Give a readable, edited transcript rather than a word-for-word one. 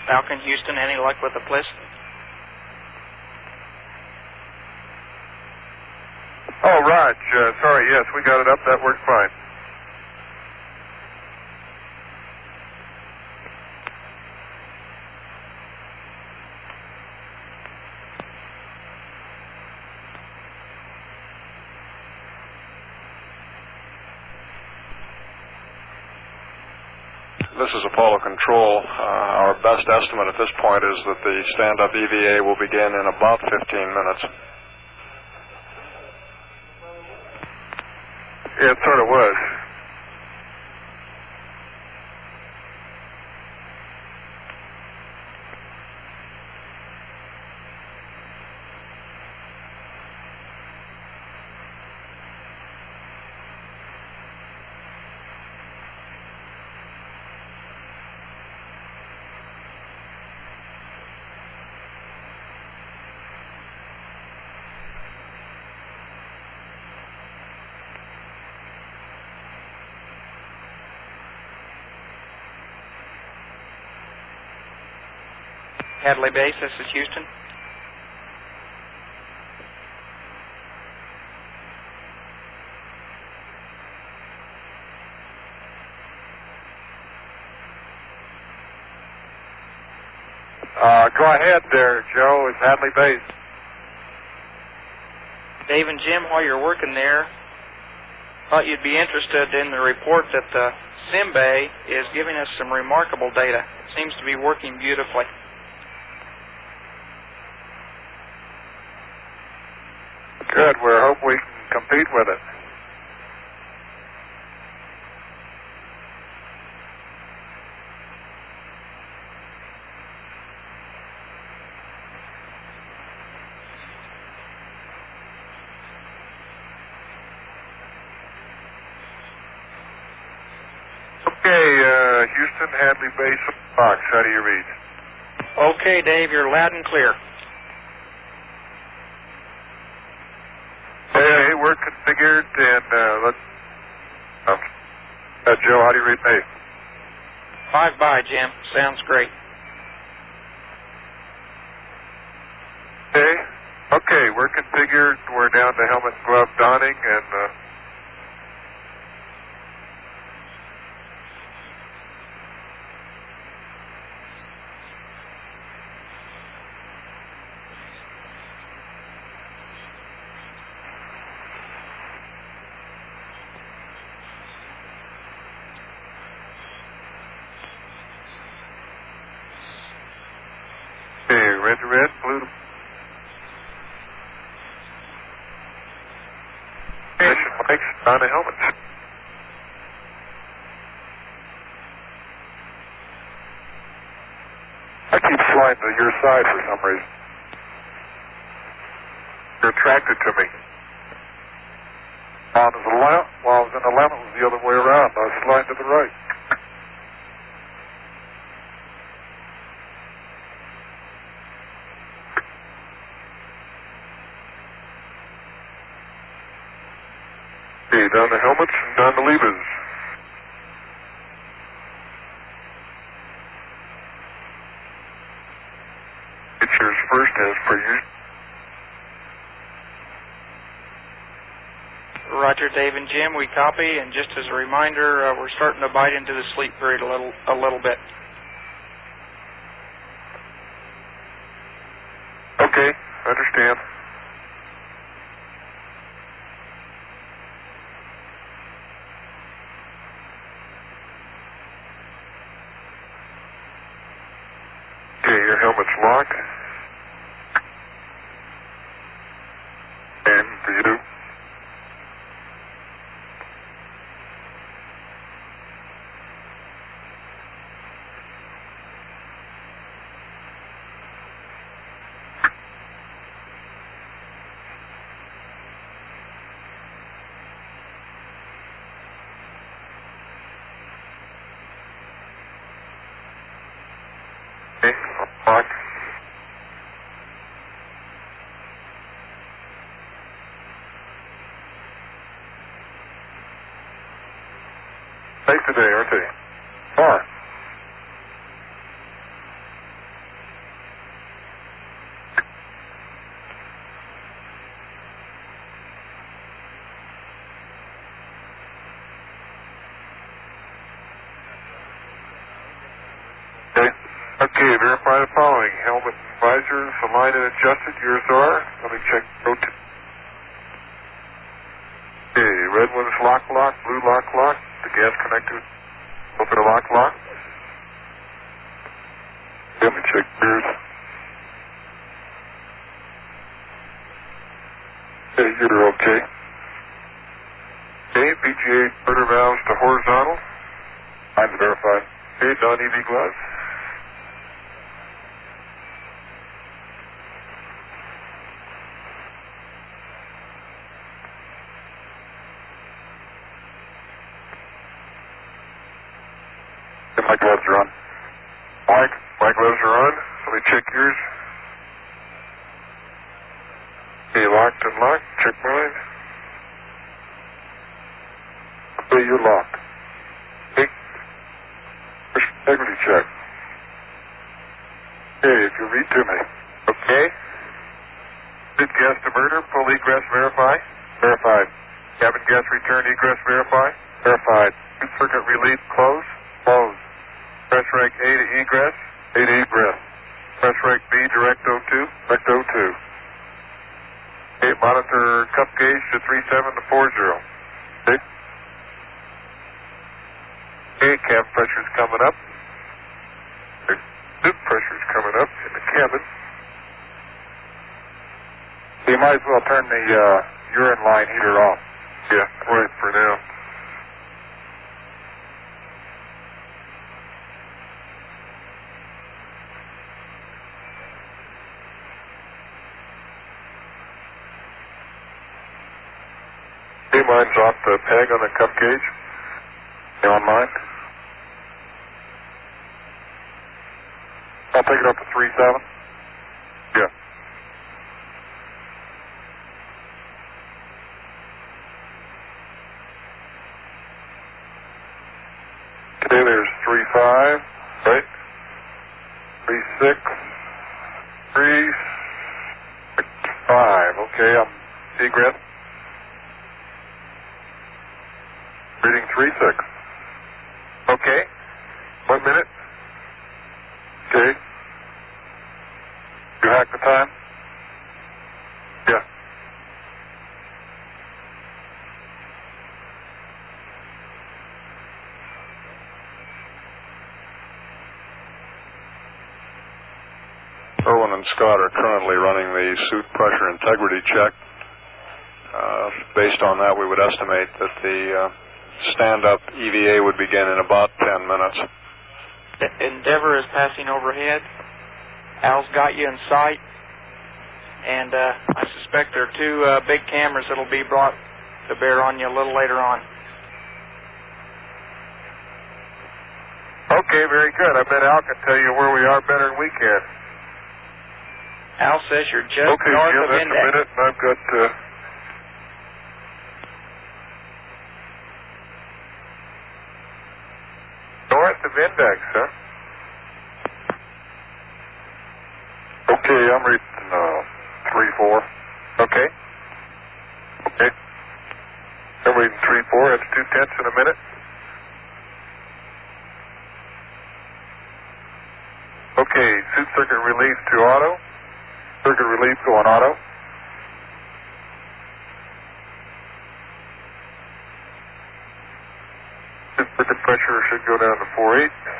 Falcon Houston, any luck with the Bliss? Oh, Raj, sorry, yes, we got it up. That worked fine. This is Apollo Control. Our best estimate at this point is that the stand-up EVA will begin in about 15 minutes. Yeah, it sort of was. Hadley Base, this is Houston. Go ahead there, Joe. It's Hadley Base. Dave and Jim, while you're working there, thought you'd be interested in the report that the Sim Bay is giving us some remarkable data. It seems to be working beautifully. Good. We hope we can compete with it. Okay, Houston, Hadley Base, Fox. How do you read? Okay, Dave, you're loud and clear. Hey, we're configured, and let's... Joe, how do you read me? 5 by, Jim. Sounds great. Okay, we're configured. We're down to helmet and glove donning, and... red to red, blue to... Mission Mike's on the helmets. I keep sliding to your side for some reason. You're attracted to me. While I was in the lemon, it was the other way around. I was sliding to the right. Down the helmets and down the levers. It's yours first as per usual. Roger, Dave and Jim, we copy, and just as a reminder, we're starting to bite into the sleep period a little bit. Okay, understand. Okay, your helmet's locked. And for you. Okay, locked. Safe today, aren't they? Far. Okay, verify the following. Helmet and visors aligned and adjusted. Yours are. Let me check. Okay, red one's lock, blue lock. The gas connector. Open the lock. Let me check yours. Okay, you're okay. Okay, PGA inverter valves to horizontal. Mine's verified. Okay, non-EV gloves. Okay, my gloves are on. My gloves are on. Let me check yours. Okay, locked and locked. Check mine. Okay, you're locked. Okay. Integrity check. Okay, if you read to me. Okay. Did gas diverter, pull egress verify? Verified. Cabin gas return egress verify? Verified. Circuit relief close? Close. Press reg A to egress? A to egress. Press reg B direct O2? Direct O2. Okay, monitor cup gauge to 37 to 40. Okay. Okay, cab pressure's coming up. Tube pressure's coming up in the cabin. So you might as well turn the urine line heater off. Yeah, right for now. Okay, mine's off the peg on the cup gauge. You on mine? I'll take it up to 37. Yeah. Okay, there's 3.5, right? 3.6, 3.5. Okay, I'm egress. Reading 3.6. Okay. 1 minute. Okay. You hack the time? Yeah. Irwin and Scott are currently running the suit pressure integrity check. Based on that, we would estimate that the stand-up EVA would begin in about 10 minutes. Endeavor is passing overhead. Al's got you in sight. And I suspect there are two big cameras that will be brought to bear on you a little later on. Okay, very good. I bet Al can tell you where we are better than we can. Al says you're just north Jim, of that's Index. a minute, and I've got... north of Index, huh? Okay, I'm reading 3.4. Okay. Okay. I'm reading 3.4. That's 2/10 in a minute. Okay, suit circuit relief to auto. Circuit relief going auto. Suit circuit pressure should go down to 4.8.